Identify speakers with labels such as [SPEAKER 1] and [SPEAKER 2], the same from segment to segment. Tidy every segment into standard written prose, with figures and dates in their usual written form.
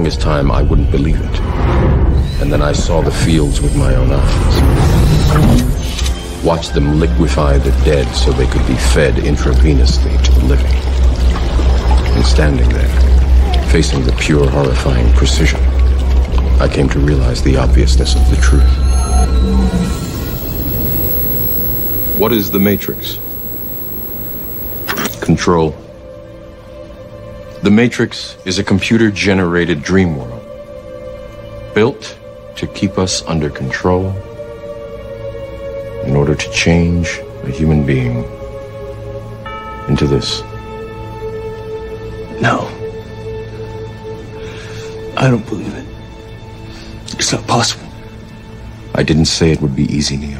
[SPEAKER 1] longest time, I wouldn't believe it. And then I saw the fields with my own eyes. Watched them liquefy the dead so they could be fed intravenously to the living. And standing there, facing the pure, horrifying precision, I came to realize the obviousness of the truth. What is the Matrix? Control. The Matrix is a computer-generated dream world, built to keep us under control in order to change a human being into this.
[SPEAKER 2] No. I don't believe it. It's not possible.
[SPEAKER 1] I didn't say it would be easy, Neo.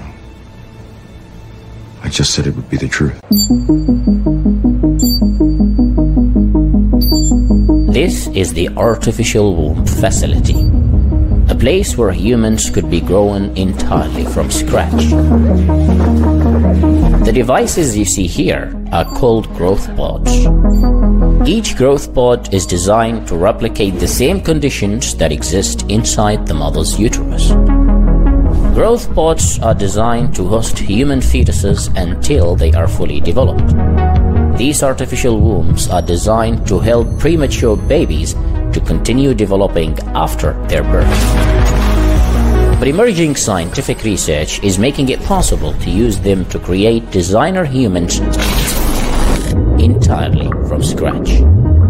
[SPEAKER 1] I just said it would be the truth.
[SPEAKER 3] This is the Artificial Womb Facility, a place where humans could be grown entirely from scratch. The devices you see here are called growth pods. Each growth pod is designed to replicate the same conditions that exist inside the mother's uterus. Growth pods are designed to host human fetuses until they are fully developed. These artificial wombs are designed to help premature babies to continue developing after their birth. But emerging scientific research is making it possible to use them to create designer humans entirely from scratch.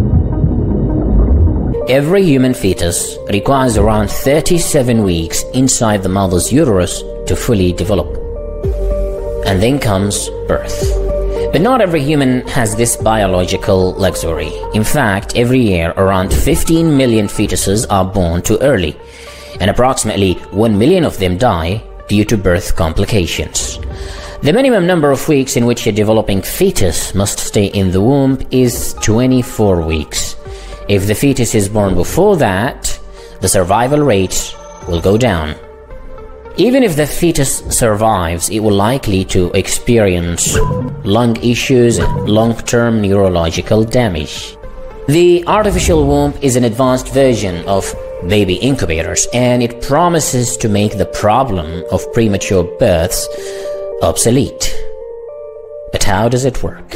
[SPEAKER 3] Every human fetus requires around 37 weeks inside the mother's uterus to fully develop. And then comes birth. But not every human has this biological luxury. In fact, every year around 15 million fetuses are born too early, and approximately 1 million of them die due to birth complications. The minimum number of weeks in which a developing fetus must stay in the womb is 24 weeks. If the fetus is born before that, the survival rate will go down. Even if the fetus survives, it will likely to experience lung issues and long-term neurological damage. The artificial womb is an advanced version of baby incubators, and it promises to make the problem of premature births obsolete. But how does it work?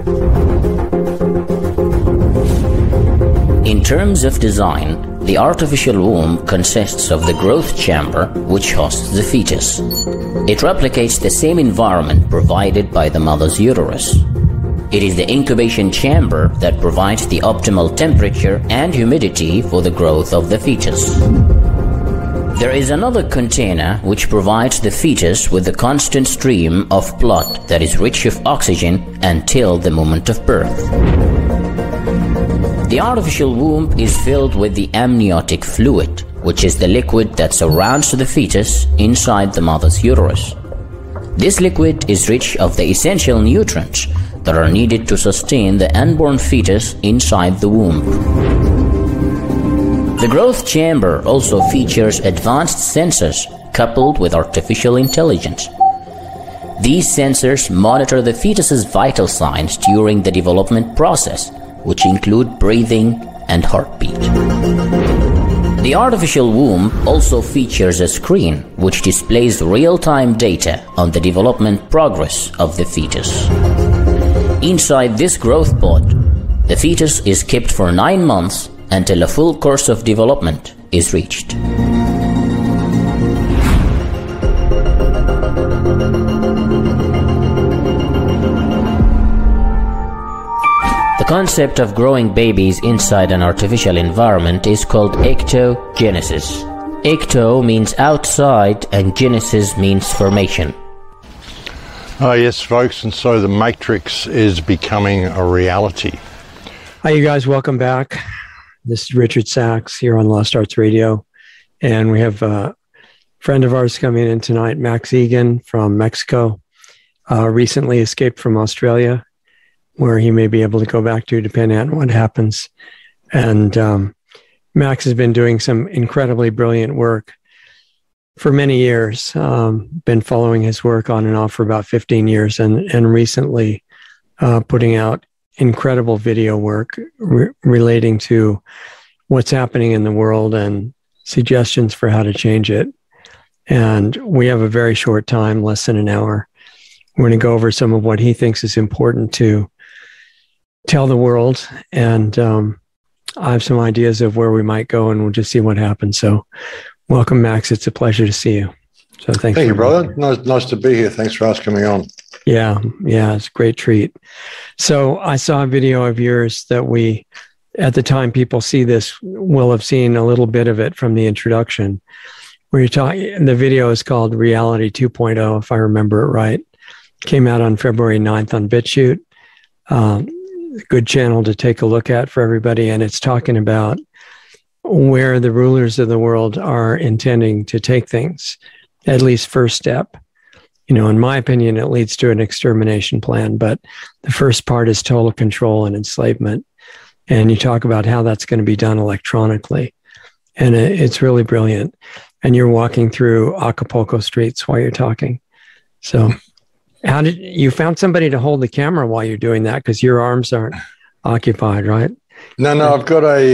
[SPEAKER 3] In terms of design, the artificial womb consists of the growth chamber, which hosts the fetus. It replicates the same environment provided by the mother's uterus. It is the incubation chamber that provides the optimal temperature and humidity for the growth of the fetus. There is another container which provides the fetus with a constant stream of blood that is rich of oxygen until the moment of birth. The artificial womb is filled with the amniotic fluid, which is the liquid that surrounds the fetus inside the mother's uterus. This liquid is rich of the essential nutrients that are needed to sustain the unborn fetus inside the womb. The growth chamber also features advanced sensors coupled with artificial intelligence. These sensors monitor the fetus's vital signs during the development process, which include breathing and heartbeat. The artificial womb also features a screen which displays real-time data on the development progress of the fetus. Inside this growth pod, the fetus is kept for 9 months until a full course of development is reached. The concept of growing babies inside an artificial environment is called ectogenesis. Ecto means outside and genesis means formation.
[SPEAKER 4] Yes, folks, and so the Matrix is becoming a reality.
[SPEAKER 5] Hi, you guys. Welcome back. This is Richard Sachs here on Lost Arts Radio, and we have a friend of ours coming in tonight, Max Egan from Mexico, recently escaped from Australia, where he may be able to go back to depending on what happens. And Max has been doing some incredibly brilliant work for many years, been following his work on and off for about 15 years, and recently putting out incredible video work relating to what's happening in the world and suggestions for how to change it. And we have a very short time, less than an hour. We're going to go over some of what he thinks is important to tell the world. And I have some ideas of where we might go, and we'll just see what happens. So welcome, Max. It's a pleasure to see you. So thank
[SPEAKER 4] you, brother. Nice to be here. Thanks for asking me on.
[SPEAKER 5] Yeah, it's a great treat. So I saw a video of yours that we, at the time people see this, will have seen a little bit of it from the introduction, where you're talking. The video is called Reality 2.0, if I remember it right. Came out on February 9th on BitChute. Good channel to take a look at for everybody. And it's talking about where the rulers of the world are intending to take things, at least first step. In my opinion, it leads to an extermination plan, but the first part is total control and enslavement. And you talk about how that's going to be done electronically. And it's really brilliant. And you're walking through Acapulco streets while you're talking. So how did you found somebody to hold the camera while you're doing that? Because your arms aren't occupied, right?
[SPEAKER 4] No, I've got a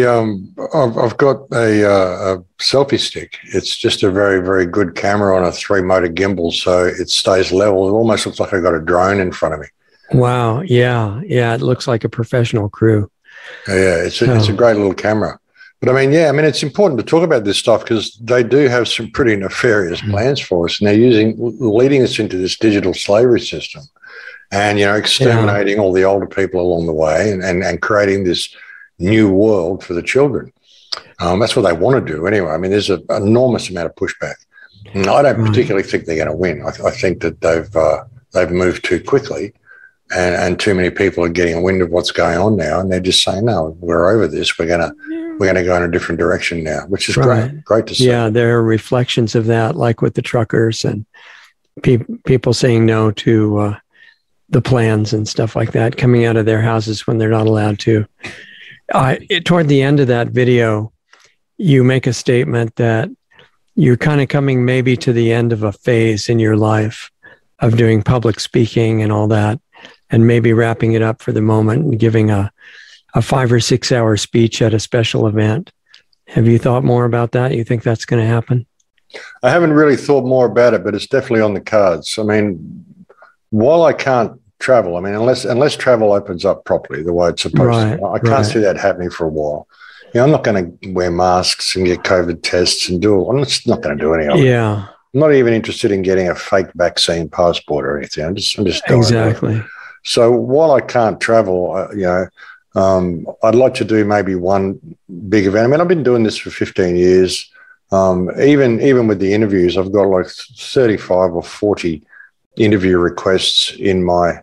[SPEAKER 4] selfie stick. It's just a very, very good camera on a 3-motor gimbal, so it stays level. It almost looks like I've got a drone in front of me.
[SPEAKER 5] Wow, yeah, it looks like a professional crew.
[SPEAKER 4] Yeah, it's a great little camera. But it's important to talk about this stuff because they do have some pretty nefarious plans for us, and they're leading us into this digital slavery system, and exterminating all the older people along the way, and creating this new world for the children. That's what they want to do anyway. There's an enormous amount of pushback. And I don't particularly think they're going to win. I think that they've moved too quickly, and too many people are getting a wind of what's going on now, and they're just saying, no, we're over this. We're going to go in a different direction now, which is great to see.
[SPEAKER 5] Yeah, there are reflections of that, like with the truckers and people saying no to the plans and stuff like that, coming out of their houses when they're not allowed to. Toward the end of that video, you make a statement that you're kind of coming maybe to the end of a phase in your life of doing public speaking and all that, and maybe wrapping it up for the moment and giving a 5 or 6 hour speech at a special event. Have you thought more about that? You think that's going to happen?
[SPEAKER 4] I haven't really thought more about it, but it's definitely on the cards. While I can't travel, unless travel opens up properly the way it's supposed to, I can't see that happening for a while. I'm not going to wear masks and get COVID tests and I'm just not going to do any of it. Yeah. I'm not even interested in getting a fake vaccine passport or anything. I'm just
[SPEAKER 5] exactly.
[SPEAKER 4] So while I can't travel, I'd like to do maybe one big event. I've been doing this for 15 years. Even with the interviews, I've got like 35 or 40 interview requests in my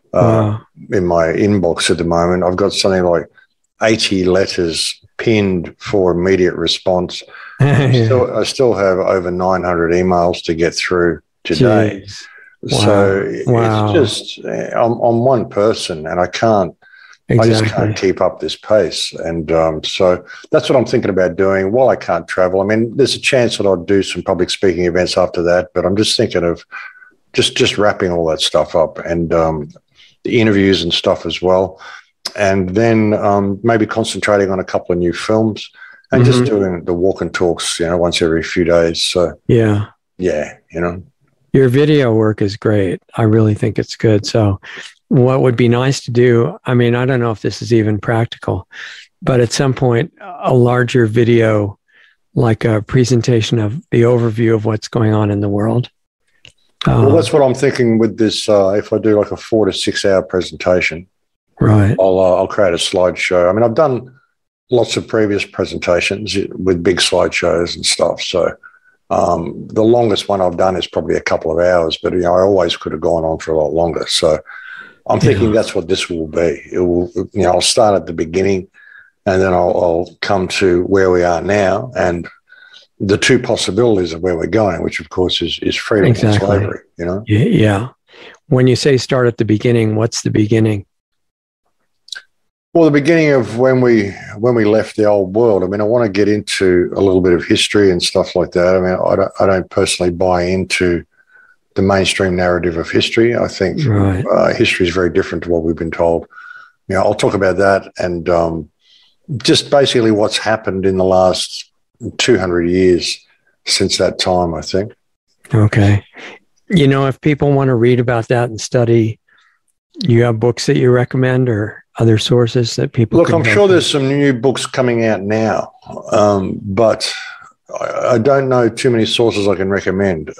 [SPEAKER 4] inbox at the moment. I've got something like 80 letters pinned for immediate response. I still have over 900 emails to get through today. Jeez. So it's just I'm one person, and I just can't keep up this pace. And so that's what I'm thinking about doing while I can't travel. There's a chance that I'll do some public speaking events after that, but I'm just thinking of just wrapping all that stuff up, and the interviews and stuff as well. And then maybe concentrating on a couple of new films and just doing the walk and talks, once every few days. So
[SPEAKER 5] yeah. Your video work is great. I really think it's good. So what would be nice to do, I don't know if this is even practical, but at some point, a larger video, like a presentation of the overview of what's going on in the world.
[SPEAKER 4] Well, that's what I'm thinking with this. If I do like a 4 to 6 hour presentation,
[SPEAKER 5] right,
[SPEAKER 4] I'll create a slideshow. I've done lots of previous presentations with big slideshows and stuff. So the longest one I've done is probably a couple of hours, but I always could have gone on for a lot longer. So I'm thinking that's what this will be. It will, I'll start at the beginning, and then I'll come to where we are now and the two possibilities of where we're going, which of course is freedom and slavery.
[SPEAKER 5] Yeah. When you say start at the beginning, what's the beginning?
[SPEAKER 4] Well, the beginning of when we left the old world. I want to get into a little bit of history and stuff like that. I don't personally buy into the mainstream narrative of history. I think history is very different to what we've been told. I'll talk about that and just basically what's happened in the last 200 years since that time, I think.
[SPEAKER 5] Okay. You know, if people want to read about that and study, you have books that you recommend or other sources that people
[SPEAKER 4] Look, I'm sure there's some new books coming out now, but I don't know too many sources I can recommend.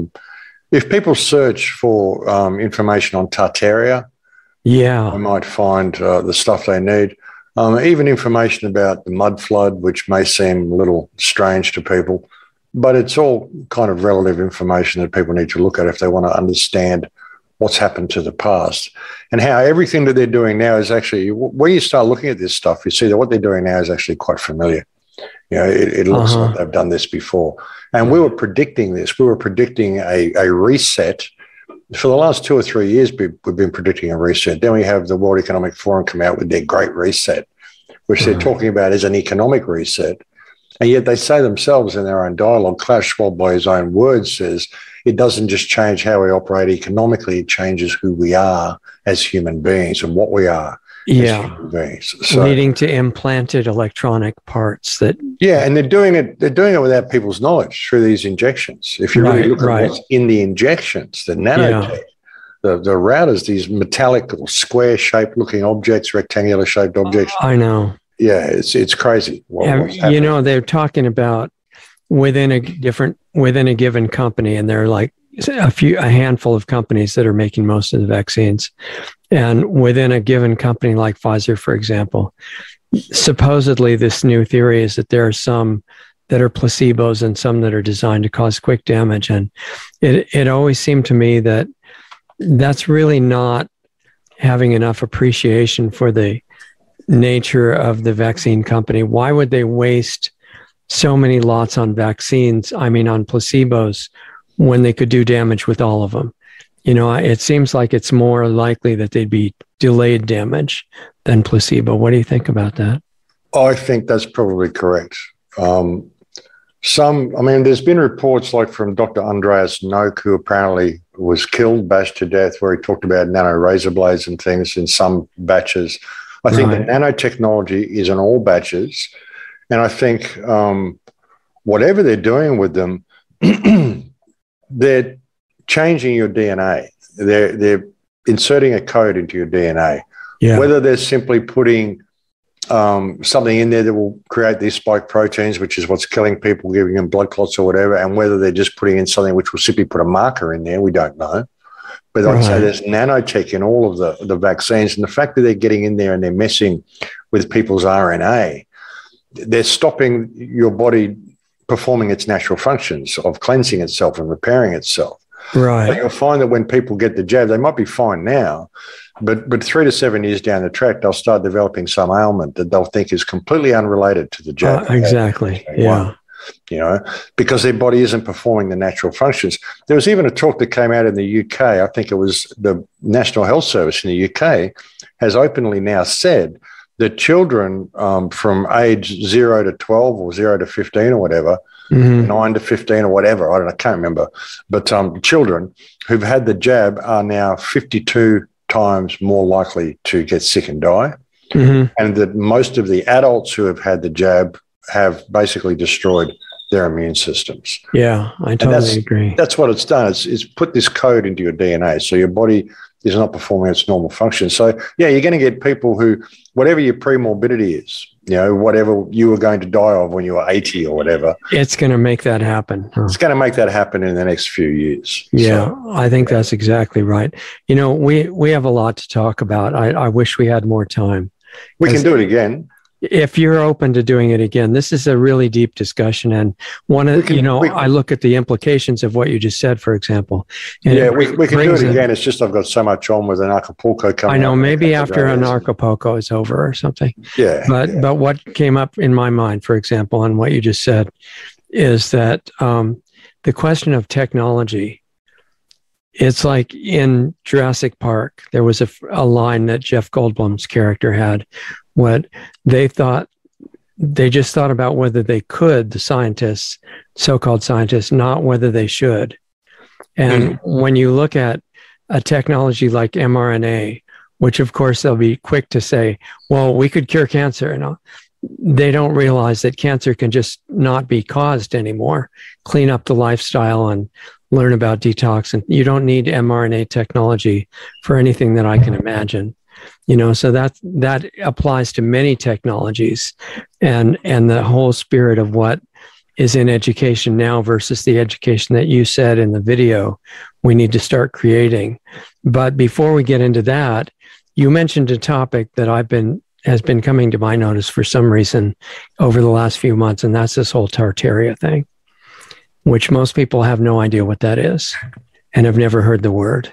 [SPEAKER 4] If people search for information on Tartaria, they might find the stuff they need. Even information about the mud flood, which may seem a little strange to people, but it's all kind of relative information that people need to look at if they want to understand what's happened to the past and how everything that they're doing now is actually, when you start looking at this stuff, you see that what they're doing now is actually quite familiar. You know, it looks like they've done this before. And we were predicting this. We were predicting a reset. For the last 2 or 3 years, we've been predicting a reset. Then we have the World Economic Forum come out with their Great Reset, which they're talking about as an economic reset. And yet they say themselves in their own dialogue, Klaus Schwab, by his own words, says it doesn't just change how we operate economically, it changes who we are as human beings and what we are as human beings. So,
[SPEAKER 5] leading to implanted electronic parts that...
[SPEAKER 4] Yeah, and they're doing it without people's knowledge through these injections. If you really look at what's in the injections, the nanotech, the routers, these metallic or square-shaped looking objects, rectangular-shaped objects.
[SPEAKER 5] I know.
[SPEAKER 4] Yeah, it's crazy.
[SPEAKER 5] You know, they're talking about within a given company, and there are like a handful of companies that are making most of the vaccines. And within a given company like Pfizer, for example, supposedly this new theory is that there are some that are placebos and some that are designed to cause quick damage. And it always seemed to me that that's really not having enough appreciation for the nature of the vaccine company. Why would they waste so many lots on vaccines, on placebos, when they could do damage with all of them? You know, it seems like it's more likely that they'd be delayed damage than placebo. What do you think about that?
[SPEAKER 4] I think that's probably correct. There's been reports like from Dr. Andreas Noak, who apparently was killed, bashed to death, where he talked about nano razor blades and things in some batches. I think the nanotechnology is in all batches. And I think whatever they're doing with them, they're changing your DNA. They're inserting a code into your DNA. Yeah. Whether they're simply putting something in there that will create these spike proteins, which is what's killing people, giving them blood clots or whatever, and whether they're just putting in something which will simply put a marker in there, we don't know. But I'd say there's nanotech in all of the vaccines. And the fact that they're getting in there and they're messing with people's RNA, they're stopping your body performing its natural functions of cleansing itself and repairing itself.
[SPEAKER 5] Right.
[SPEAKER 4] But you'll find that when people get the jab, they might be fine now, but 3 to 7 years down the track, they'll start developing some ailment that they'll think is completely unrelated to the jab.
[SPEAKER 5] Exactly. Yeah.
[SPEAKER 4] You know, because their body isn't performing the natural functions. There was even a talk that came out in the UK, I think it was the National Health Service in the UK, has openly now said that children from age 0 to 12 or 0 to 15 or whatever, 9 to 15 or whatever, I can't remember, but children who've had the jab are now 52 times more likely to get sick and die. And that most of the adults who have had the jab have basically destroyed their immune systems.
[SPEAKER 5] Yeah, I totally agree.
[SPEAKER 4] That's what it's done. It's put this code into your DNA. So your body is not performing its normal function. So, yeah, you're going to get people who, whatever your premorbidity is, you know, whatever you were going to die of when you were 80 or whatever.
[SPEAKER 5] It's going to make that happen.
[SPEAKER 4] It's going to make that happen in the next few years.
[SPEAKER 5] Yeah, so, I think that's exactly right. You know, we have a lot to talk about. I wish we had more time.
[SPEAKER 4] We can do it again.
[SPEAKER 5] If you're open to doing it again, this is a really deep discussion. And I look at the implications of what you just said, for example. And
[SPEAKER 4] we can do it again. It's just I've got so much on with an Acapulco coming.
[SPEAKER 5] I know, maybe after an Acapulco is over or something.
[SPEAKER 4] Yeah.
[SPEAKER 5] But what came up in my mind, for example, on what you just said, is that the question of technology, it's like in Jurassic Park, there was a line that Jeff Goldblum's character had. What they just thought about whether they could, the scientists, so-called scientists, not whether they should. And when you look at a technology like mRNA, which of course they'll be quick to say, well, we could cure cancer and all. they don't realize that cancer can just not be caused anymore. Clean up the lifestyle and learn about detox. And you don't need mRNA technology for anything that I can imagine. So that applies to many technologies, and the whole spirit of what is in education now versus the education that you said in the video we need to start creating. But before we get into that, you mentioned a topic that has been coming to my notice for some reason over the last few months, and that's this whole Tartaria thing, which most people have no idea what that is and have never heard the word.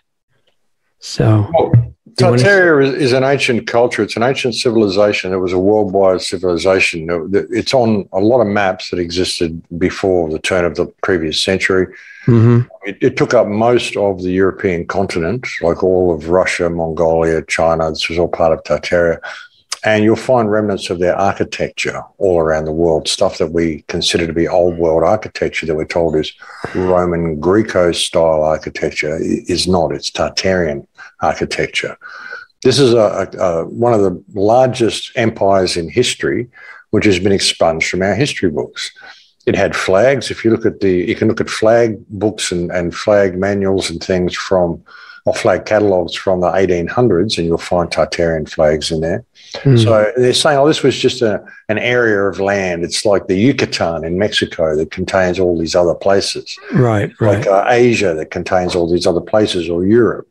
[SPEAKER 5] So
[SPEAKER 4] Tartaria is an ancient culture. It's an ancient civilization. It was a worldwide civilization. It's on a lot of maps that existed before the turn of the previous century. Mm-hmm. It took up most of the European continent, like all of Russia, Mongolia, China. This was all part of Tartaria. And you'll find remnants of their architecture all around the world, stuff that we consider to be old world architecture that we're told is Roman Greco-style architecture is not. It's Tartarian architecture. This is one of the largest empires in history, which has been expunged from our history books. It had flags. If you look at you can look at flag books and flag manuals and things or flag catalogues from the 1800s, and you'll find Tartarian flags in there. Mm. So they're saying, this was just an area of land. It's like the Yucatan in Mexico that contains all these other places.
[SPEAKER 5] Right.
[SPEAKER 4] Like Asia that contains all these other places, or Europe.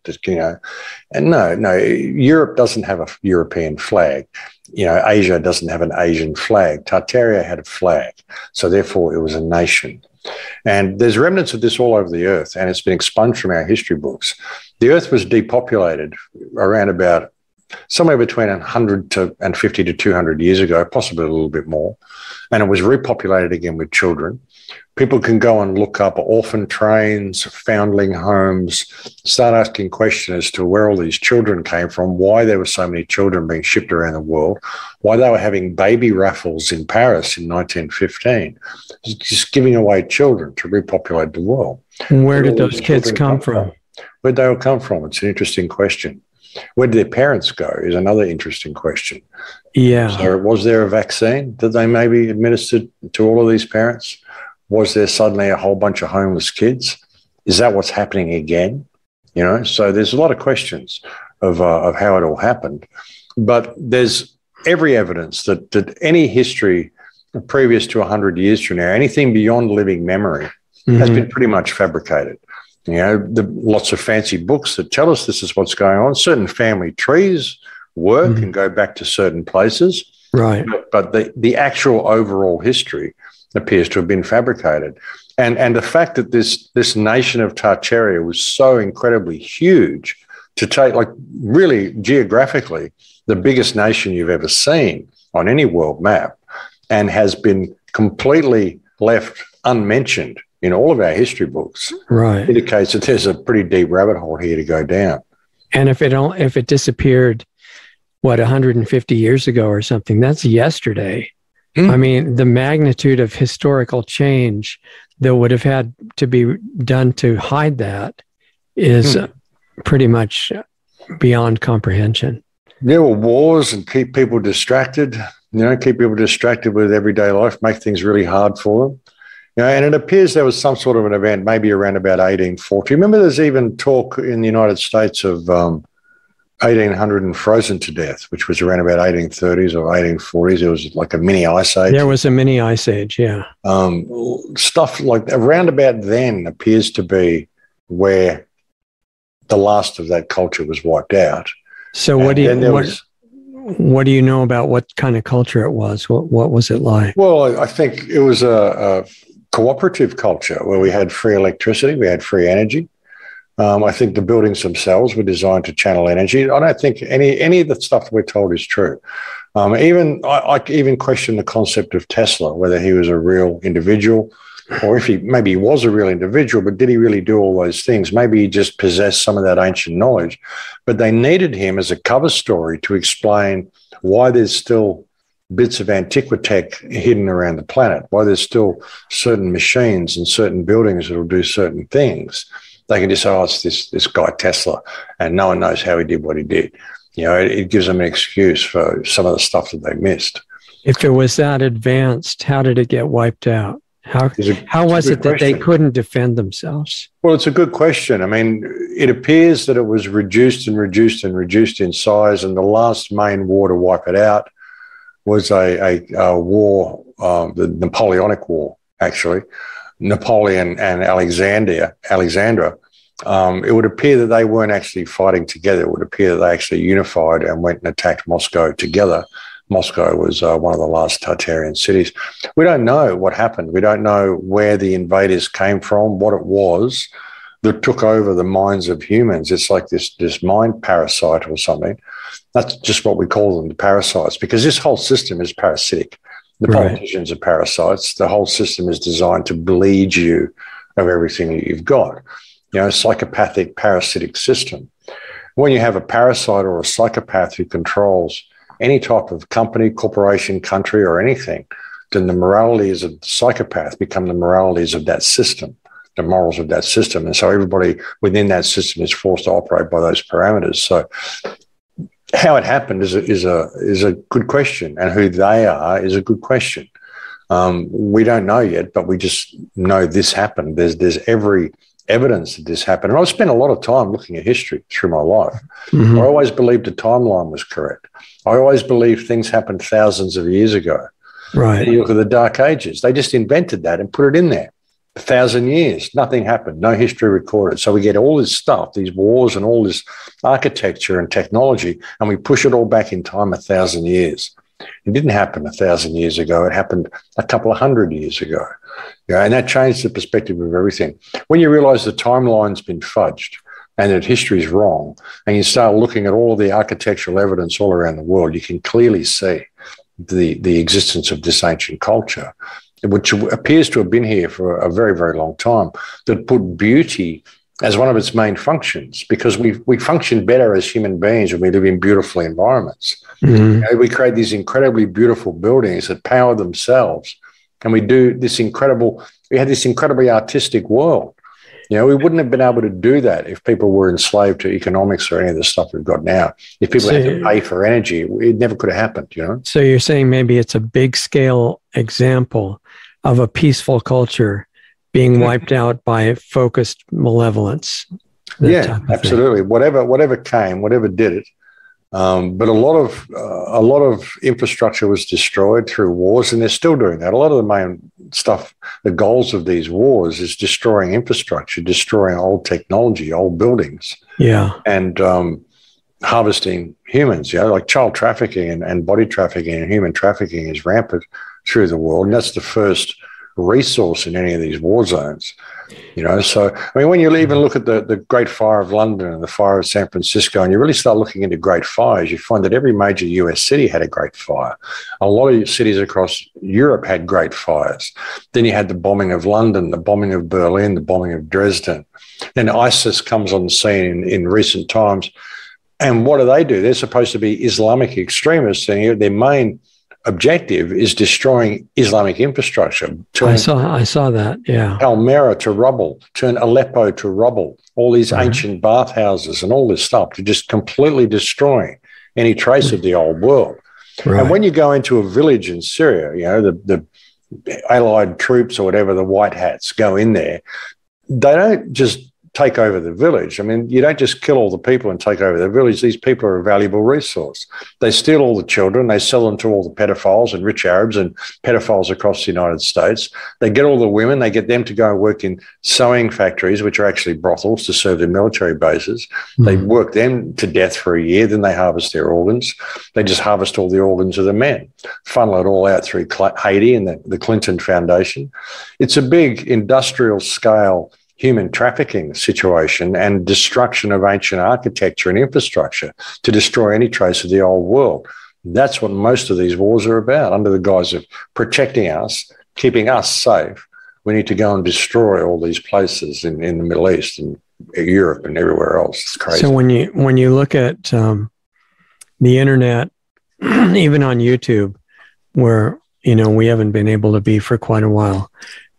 [SPEAKER 4] And no, Europe doesn't have a European flag. Asia doesn't have an Asian flag. Tartaria had a flag. So therefore, it was a nation. And there's remnants of this all over the earth, and it's been expunged from our history books. The earth was depopulated around about somewhere between 150 to 200 years ago, possibly a little bit more, and it was repopulated again with children. People can go and look up orphan trains, foundling homes, start asking questions as to where all these children came from, why there were so many children being shipped around the world, why they were having baby raffles in Paris in 1915, just giving away children to repopulate the world.
[SPEAKER 5] And where did those kids come from?
[SPEAKER 4] Where'd they all come from? It's an interesting question. Where did their parents go is another interesting question.
[SPEAKER 5] Yeah.
[SPEAKER 4] So was there a vaccine that they maybe administered to all of these parents? Was there suddenly a whole bunch of homeless kids? Is that what's happening again? So there's a lot of questions of how it all happened. But there's every evidence that any history previous to 100 years from now, anything beyond living memory, has been pretty much fabricated. Lots of fancy books that tell us this is what's going on. Certain family trees work and go back to certain places.
[SPEAKER 5] Right.
[SPEAKER 4] But the actual overall history appears to have been fabricated. And the fact that this nation of Tartaria was so incredibly huge to take, like, really geographically, the biggest nation you've ever seen on any world map, and has been completely left unmentioned in all of our history books,
[SPEAKER 5] right,
[SPEAKER 4] indicates that there's a pretty deep rabbit hole here to go down.
[SPEAKER 5] And if it disappeared, 150 years ago or something, that's yesterday. I mean, the magnitude of historical change that would have had to be done to hide that is pretty much beyond comprehension.
[SPEAKER 4] There were wars and keep people distracted, keep people distracted with everyday life, make things really hard for them. And it appears there was some sort of an event, maybe around about 1840. Remember, there's even talk in the United States of 1800 and frozen to death, which was around about 1830s or 1840s. It was like a mini ice age.
[SPEAKER 5] There was a mini ice age, yeah.
[SPEAKER 4] Stuff like around about then appears to be where the last of that culture was wiped out.
[SPEAKER 5] So what do you know about what kind of culture it was? What was it like?
[SPEAKER 4] Well, I think it was a cooperative culture where we had free electricity, we had free energy. I think the buildings themselves were designed to channel energy. I don't think any of the stuff we're told is true. I even question the concept of Tesla, whether he was a real individual, or if maybe he was a real individual, but did he really do all those things? Maybe he just possessed some of that ancient knowledge, but they needed him as a cover story to explain why there's still bits of antiquitech hidden around the planet, why there's still certain machines and certain buildings that will do certain things. They can just say, it's this guy Tesla, and no one knows how he did what he did. It gives them an excuse for some of the stuff that they missed.
[SPEAKER 5] If it was that advanced, how did it get wiped out? How was it that they couldn't defend themselves?
[SPEAKER 4] Well, it's a good question. I mean, it appears that it was reduced and reduced and reduced in size, and the last main war to wipe it out was a war, the Napoleonic War, actually. Napoleon and Alexandra. It would appear that they weren't actually fighting together. It would appear that they actually unified and went and attacked Moscow together. Moscow was one of the last Tartarian cities. We don't know what happened. We don't know where the invaders came from, what it was that took over the minds of humans. It's like this mind parasite or something. That's just what we call them, the parasites, because this whole system is parasitic. The politicians are parasites. The whole system is designed to bleed you of everything that you've got. You know, a psychopathic, parasitic system. When you have a parasite or a psychopath who controls any type of company, corporation, country, or anything, then the moralities of the psychopath become the moralities of that system, the morals of that system. And so everybody within that system is forced to operate by those parameters. So how it happened is a good question, and who they are is a good question. We don't know yet, but we just know this happened. There's every evidence that this happened. And I've spent a lot of time looking at history through my life. Mm-hmm. I always believed the timeline was correct. I always believed things happened thousands of years ago.
[SPEAKER 5] Right.
[SPEAKER 4] You look at the Dark Ages. They just invented that and put it in there. 1,000 years, nothing happened, no history recorded. So we get all this stuff, these wars and all this architecture and technology, and we push it all back in time 1,000 years. It didn't happen 1,000 years ago. It happened a couple of hundred years ago. Yeah, and that changed the perspective of everything. When you realize the timeline's been fudged and that history is wrong, and you start looking at all of the architectural evidence all around the world, you can clearly see the existence of this ancient culture, which appears to have been here for a very, very long time, that put beauty as one of its main functions, because we function better as human beings when we live in beautiful environments. Mm-hmm. You know, we create these incredibly beautiful buildings that power themselves, and we had this incredibly artistic world. You know, we wouldn't have been able to do that if people were enslaved to economics or any of the stuff we've got now. If people had to pay for energy, it never could have happened, you know?
[SPEAKER 5] So you're saying maybe it's a big scale example of a peaceful culture being wiped out by focused malevolence.
[SPEAKER 4] Yeah, absolutely. Whatever came, whatever did it. But a lot of infrastructure was destroyed through wars, and they're still doing that. A lot of the main stuff, the goals of these wars is destroying infrastructure, destroying old technology, old buildings.
[SPEAKER 5] Yeah.
[SPEAKER 4] And harvesting humans, you know, like child trafficking and body trafficking and human trafficking is rampant through the world. And that's the first resource in any of these war zones, you know. So, I mean, when you even look at the Great Fire of London and the Fire of San Francisco, and you really start looking into great fires, you find that every major US city had a great fire. A lot of cities across Europe had great fires. Then you had the bombing of London, the bombing of Berlin, the bombing of Dresden. Then ISIS comes on the scene in recent times. And what do? They're supposed to be Islamic extremists, and their main objective is destroying Islamic infrastructure.
[SPEAKER 5] I saw that, yeah.
[SPEAKER 4] Palmyra to rubble, turn Aleppo to rubble, all these ancient bathhouses and all this stuff, to just completely destroying any trace of the old world. Right. And when you go into a village in Syria, you know, the Allied troops or whatever, the white hats go in there, they don't just take over the village. I mean, you don't just kill all the people and take over the village. These people are a valuable resource. They steal all the children. They sell them to all the pedophiles and rich Arabs and pedophiles across the United States. They get all the women. They get them to go and work in sewing factories, which are actually brothels, to serve their military bases. Mm. They work them to death for a year. Then they harvest their organs. They just harvest all the organs of the men, funnel it all out through Haiti and the Clinton Foundation. It's a big industrial scale human trafficking situation and destruction of ancient architecture and infrastructure to destroy any trace of the old world. That's what most of these wars are about, under the guise of protecting us, keeping us safe. We need to go and destroy all these places in the Middle East and Europe and everywhere else. It's crazy.
[SPEAKER 5] So when you look at the internet, even on YouTube, where, you know, we haven't been able to be for quite a while,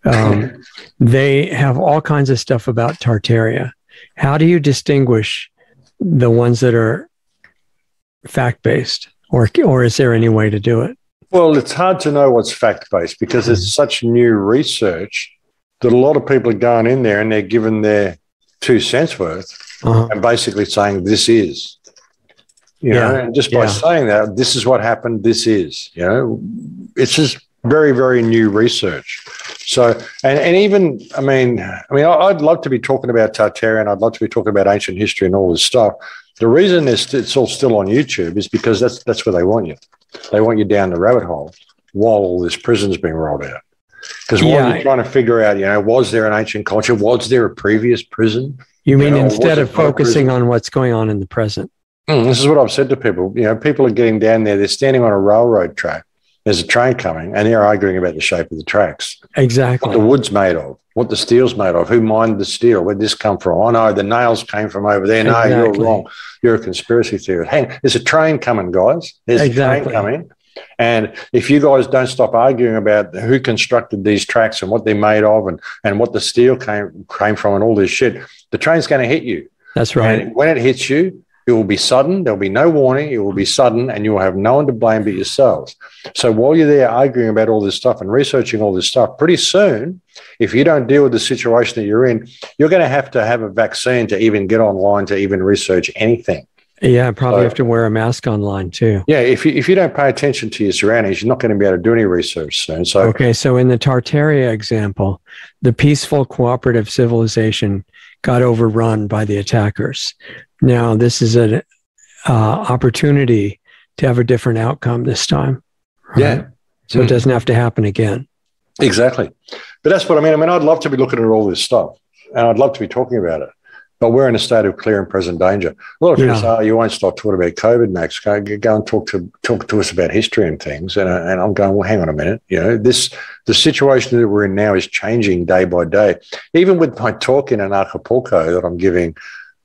[SPEAKER 5] they have all kinds of stuff about Tartaria. How do you distinguish the ones that are fact-based, or is there any way to do it?
[SPEAKER 4] Well, it's hard to know what's fact-based because it's such new research that a lot of people are going in there and they're given their 2 cents worth and basically saying this is. You know, and just by saying that, this is what happened, this is, you know, it's just very, very new research. So, and even, I mean, I'd love to be talking about Tartarian. I'd love to be talking about ancient history and all this stuff. The reason it's all still on YouTube is because that's where they want you. They want you down the rabbit hole while all this prison's being rolled out. Because while you're trying to figure out, you know, was there an ancient culture? Was there a previous prison?
[SPEAKER 5] You mean instead of focusing on what's going on in the present?
[SPEAKER 4] This is what I've said to people. You know, people are getting down there. They're standing on a railroad track. There's a train coming, and they're arguing about the shape of the tracks.
[SPEAKER 5] Exactly.
[SPEAKER 4] What the wood's made of, what the steel's made of, who mined the steel, where'd this come from? Oh, no, the nails came from over there. No, you're wrong. You're a conspiracy theorist. Hang on, there's a train coming, guys. There's a train coming. And if you guys don't stop arguing about who constructed these tracks and what they're made of and what the steel came from and all this shit, the train's going to hit you.
[SPEAKER 5] That's right.
[SPEAKER 4] And when it hits you, it will be sudden. There'll be no warning. It will be sudden, and you will have no one to blame but yourselves. So while you're there arguing about all this stuff and researching all this stuff, pretty soon, if you don't deal with the situation that you're in, you're going to have a vaccine to even get online to even research anything.
[SPEAKER 5] Yeah, probably have to wear a mask online too.
[SPEAKER 4] Yeah, if you don't pay attention to your surroundings, you're not going to be able to do any research soon. So
[SPEAKER 5] okay, so in the Tartaria example, the peaceful cooperative civilization got overrun by the attackers. Now, this is an opportunity to have a different outcome this time. Right? Yeah. So it doesn't have to happen again.
[SPEAKER 4] Exactly. But that's what I mean. I'd love to be looking at all this stuff, and I'd love to be talking about it. But we're in a state of clear and present danger. A lot of people say, oh, you won't stop talking about COVID, Max. Go and talk to us about history and things. And I'm going, well, hang on a minute. You know, the situation that we're in now is changing day by day. Even with my talk in Acapulco that I'm giving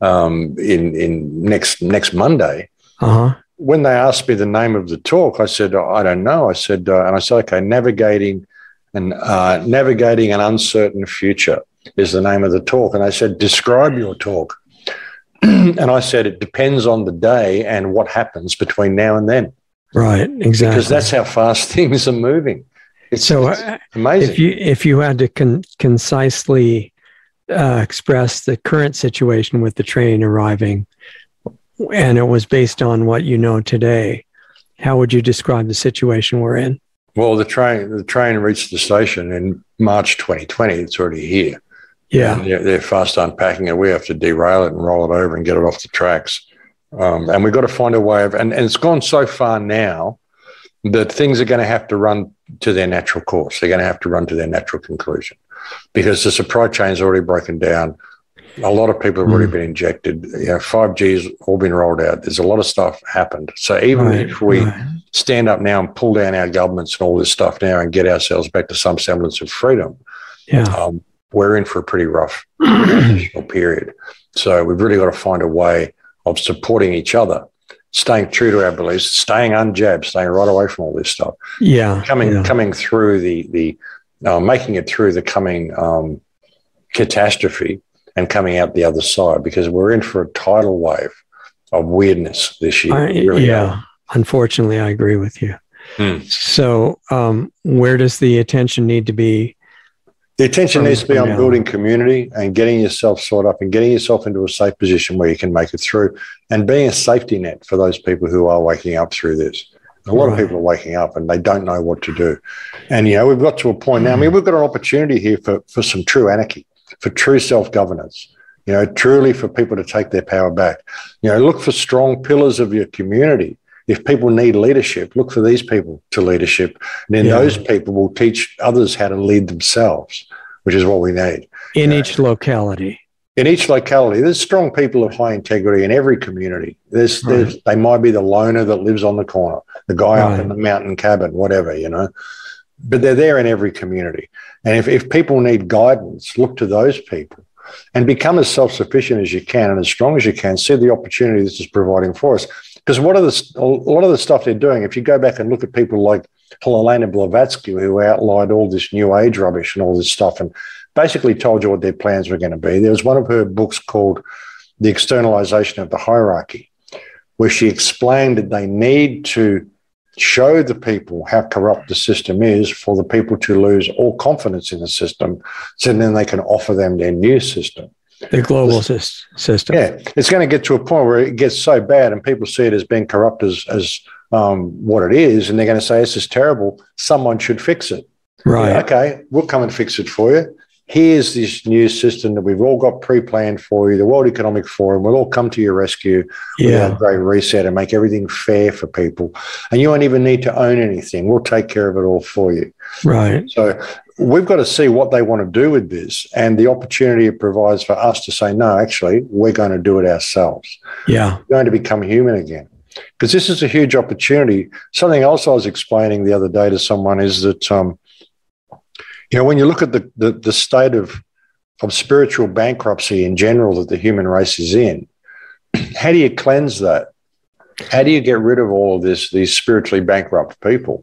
[SPEAKER 4] in next Monday, when they asked me the name of the talk, I said, I don't know. I said, okay, navigating an uncertain future is the name of the talk. And I said, describe your talk. And I said, it depends on the day and what happens between now and then.
[SPEAKER 5] Right, exactly.
[SPEAKER 4] Because that's how fast things are moving. It's amazing.
[SPEAKER 5] If you had to concisely express the current situation with the train arriving, and it was based on what you know today, how would you describe the situation we're in?
[SPEAKER 4] Well, the train reached the station in March 2020. It's already here.
[SPEAKER 5] Yeah.
[SPEAKER 4] And they're fast unpacking it. We have to derail it and roll it over and get it off the tracks. And we've got to find a way of, and it's gone so far now that things are going to have to run to their natural course. They're going to have to run to their natural conclusion because the supply chain's already broken down. A lot of people have already been injected. You know, 5G's all been rolled out. There's a lot of stuff happened. So even if we stand up now and pull down our governments and all this stuff now and get ourselves back to some semblance of freedom, we're in for a pretty rough transitional period. So we've really got to find a way of supporting each other, staying true to our beliefs, staying unjabbed, staying right away from all this stuff.
[SPEAKER 5] Yeah.
[SPEAKER 4] Coming through making it through the coming catastrophe and coming out the other side, because we're in for a tidal wave of weirdness this year.
[SPEAKER 5] Unfortunately, I agree with you. So where does the attention need to be?
[SPEAKER 4] The attention needs to be on building community and getting yourself sorted up and getting yourself into a safe position where you can make it through and being a safety net for those people who are waking up through this. A lot of people are waking up and they don't know what to do. And, you know, we've got to a point now, I mean, we've got an opportunity here for some true anarchy, for true self-governance, you know, truly for people to take their power back. You know, look for strong pillars of your community. If people need leadership, look for these people to leadership. And then those people will teach others how to lead themselves, which is what we need.
[SPEAKER 5] In each locality.
[SPEAKER 4] In each locality. There's strong people of high integrity in every community. They might be the loner that lives on the corner, the guy up in the mountain cabin, whatever, you know. But they're there in every community. And if people need guidance, look to those people and become as self-sufficient as you can and as strong as you can. See the opportunity this is providing for us. Because a lot of the stuff they're doing, if you go back and look at people like Helena Blavatsky, who outlined all this new age rubbish and all this stuff and basically told you what their plans were going to be. There was one of her books called The Externalization of the Hierarchy, where she explained that they need to show the people how corrupt the system is for the people to lose all confidence in the system, so then they can offer them their new system.
[SPEAKER 5] The global system.
[SPEAKER 4] Yeah, it's going to get to a point where it gets so bad and people see it as being corrupt as what it is, and they're going to say, this is terrible, someone should fix it.
[SPEAKER 5] Right.
[SPEAKER 4] Yeah, okay, we'll come and fix it for you. Here's this new system that we've all got pre-planned for you, the World Economic Forum. We'll all come to your rescue with a great reset and make everything fair for people. And you won't even need to own anything. We'll take care of it all for you.
[SPEAKER 5] Right.
[SPEAKER 4] So we've got to see what they want to do with this and the opportunity it provides for us to say, no, actually, we're going to do it ourselves.
[SPEAKER 5] Yeah.
[SPEAKER 4] We're going to become human again. Because this is a huge opportunity. Something else I was explaining the other day to someone is that, when you look at the state of spiritual bankruptcy in general that the human race is in, how do you cleanse that? How do you get rid of all of these spiritually bankrupt people?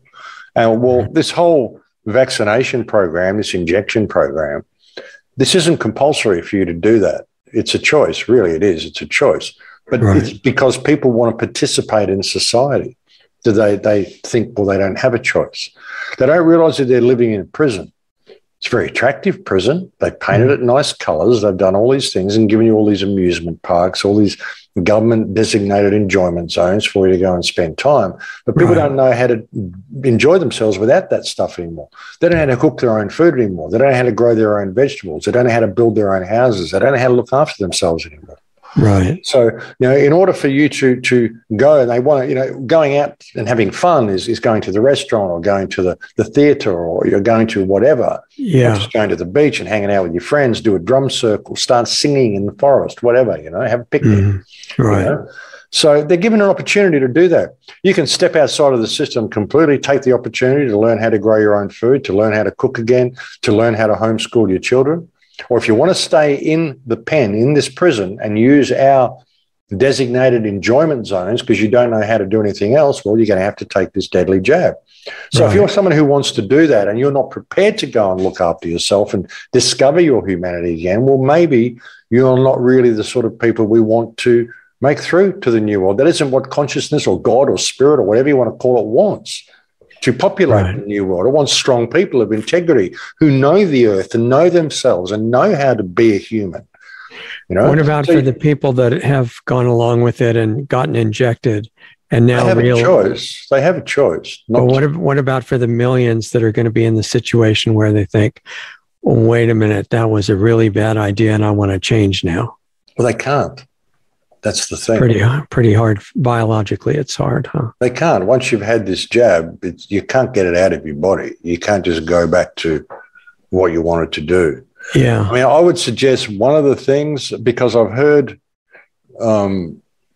[SPEAKER 4] And this whole vaccination program, this injection program, this isn't compulsory for you to do that. It's a choice, really it is. It's a choice. But it's because people want to participate in society that they think, well, they don't have a choice. They don't realize that they're living in a prison. It's a very attractive prison. They've painted it nice colours. They've done all these things and given you all these amusement parks, all these government-designated enjoyment zones for you to go and spend time. But people don't know how to enjoy themselves without that stuff anymore. They don't know how to cook their own food anymore. They don't know how to grow their own vegetables. They don't know how to build their own houses. They don't know how to look after themselves anymore.
[SPEAKER 5] Right.
[SPEAKER 4] So, in order for you to go, and they want to, going out and having fun is going to the restaurant or going to the theatre, or you're going to whatever.
[SPEAKER 5] Yeah.
[SPEAKER 4] Just going to the beach and hanging out with your friends, do a drum circle, start singing in the forest, whatever, have a picnic.
[SPEAKER 5] Right.
[SPEAKER 4] So they're given an opportunity to do that. You can step outside of the system completely, take the opportunity to learn how to grow your own food, to learn how to cook again, to learn how to homeschool your children. Or if you want to stay in the pen, in this prison, and use our designated enjoyment zones because you don't know how to do anything else, well, you're going to have to take this deadly jab. So if you're someone who wants to do that and you're not prepared to go and look after yourself and discover your humanity again, well, maybe you're not really the sort of people we want to make through to the new world. That isn't what consciousness or God or spirit or whatever you want to call it wants to populate the new world. It wants strong people of integrity who know the earth and know themselves and know how to be a human.
[SPEAKER 5] What about for the people that have gone along with it and gotten injected and now
[SPEAKER 4] they have a choice.
[SPEAKER 5] But what about for the millions that are going to be in the situation where they think, well, wait a minute, that was a really bad idea and I want to change now?
[SPEAKER 4] Well, they can't. That's the thing.
[SPEAKER 5] Pretty hard. Biologically, it's hard, huh?
[SPEAKER 4] They can't. Once you've had this jab, you can't get it out of your body. You can't just go back to what you wanted to do.
[SPEAKER 5] Yeah.
[SPEAKER 4] I mean, I would suggest one of the things, because I've heard a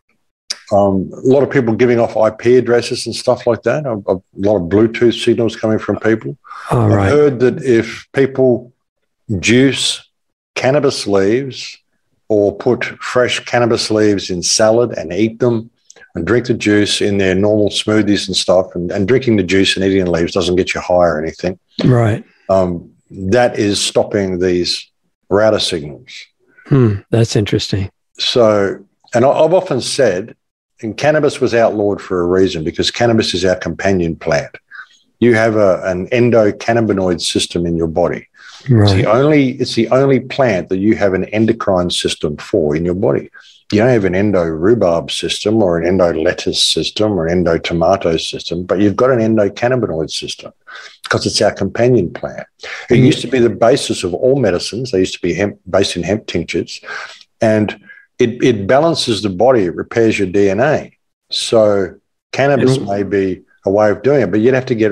[SPEAKER 4] lot of people giving off IP addresses and stuff like that, a lot of Bluetooth signals coming from people.
[SPEAKER 5] I've
[SPEAKER 4] heard that if people juice cannabis leaves or put fresh cannabis leaves in salad and eat them and drink the juice in their normal smoothies and stuff, and drinking the juice and eating the leaves doesn't get you high or anything.
[SPEAKER 5] Right.
[SPEAKER 4] That is stopping these router signals.
[SPEAKER 5] That's interesting.
[SPEAKER 4] So, and I've often said, and cannabis was outlawed for a reason, because cannabis is our companion plant. You have an endocannabinoid system in your body.
[SPEAKER 5] Right.
[SPEAKER 4] It's the only plant that you have an endocrine system for in your body. You don't have an endo-rhubarb system or an endo-lettuce system or an endo-tomato system, but you've got an endocannabinoid system because it's our companion plant. It used to be the basis of all medicines. They used to be based in hemp tinctures, and it balances the body. It repairs your DNA. So cannabis may be a way of doing it, but you'd have to get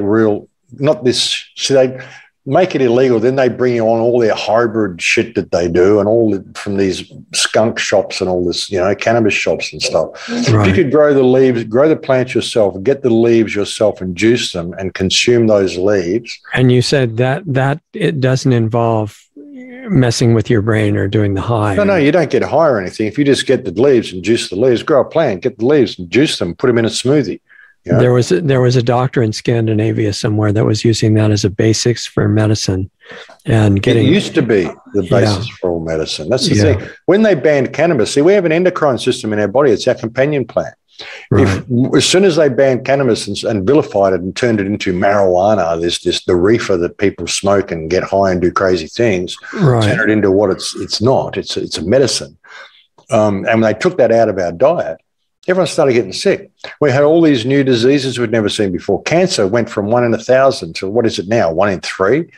[SPEAKER 4] they make it illegal, then they bring you on all their hybrid shit that they do, and from these skunk shops and all this, cannabis shops and stuff. Right. If you could grow the plants yourself, get the leaves yourself and juice them and consume those leaves.
[SPEAKER 5] And you said that it doesn't involve messing with your brain or doing the high.
[SPEAKER 4] No, you don't get high or anything. If you just get the leaves and juice the leaves, grow a plant, get the leaves and juice them, put them in a smoothie. Yeah.
[SPEAKER 5] There was a doctor in Scandinavia somewhere that was using that as a basics for medicine, and
[SPEAKER 4] it used to be the basis for all medicine. That's the thing. When they banned cannabis, see, we have an endocrine system in our body. It's our companion plant.
[SPEAKER 5] Right.
[SPEAKER 4] As soon as they banned cannabis and vilified it and turned it into marijuana, the reefer that people smoke and get high and do crazy things, turn it into what it's not. It's a medicine. And when they took that out of our diet, everyone started getting sick. We had all these new diseases we'd never seen before. Cancer went from 1 in 1,000 to what is it now? 1 in 3.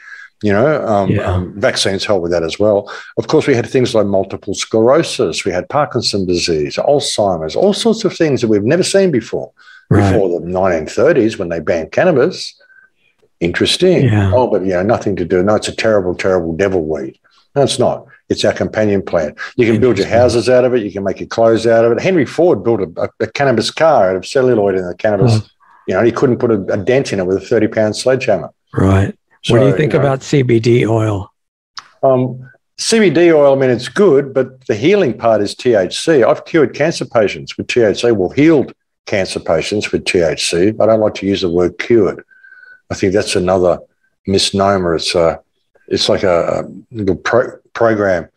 [SPEAKER 4] Vaccines help with that as well. Of course, we had things like multiple sclerosis. We had Parkinson's disease, Alzheimer's, all sorts of things that we've never seen before. Before the 1930s when they banned cannabis. Interesting.
[SPEAKER 5] Yeah.
[SPEAKER 4] Oh, but nothing to do. No, it's a terrible, terrible devil weed. No, it's not. It's our companion plant. You can build your houses out of it. You can make your clothes out of it. Henry Ford built a cannabis car out of celluloid in the cannabis. He couldn't put a dent in it with a 30-pound sledgehammer.
[SPEAKER 5] Right. So, what do you think about CBD oil?
[SPEAKER 4] CBD oil, I mean, it's good, but the healing part is THC. I've cured cancer patients with THC. Well, healed cancer patients with THC. I don't like to use the word cured. I think that's another misnomer. It's like a little program